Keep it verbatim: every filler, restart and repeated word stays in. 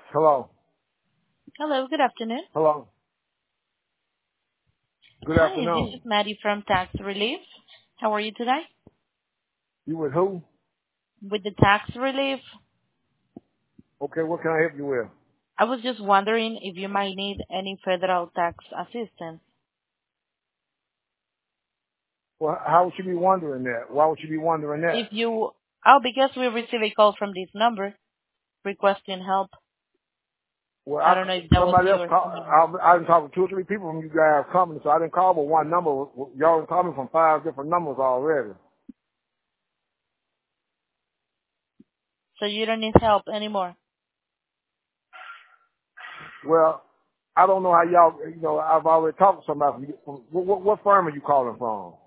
Hello. Hello, good afternoon. Hello. Good Hi, this afternoon. is Maddie from Tax Relief. How are you today? You with who? With the tax relief, Okay, what can I help you with? I was just wondering if you might need any federal tax assistance. Well, how would you be wondering that? Why would you be wondering If that? you, oh, because we received a call from this number requesting help. Well, I I, don't know if that was somebody else you or called. somebody else. I, I didn't talk to two or three people from you guys' company, so I didn't call but one number. Y'all done called me from five different numbers already. So you don't need help anymore. Well, I don't know how y'all, you know, I've already talked to somebody from, from what, what, what firm are you calling from?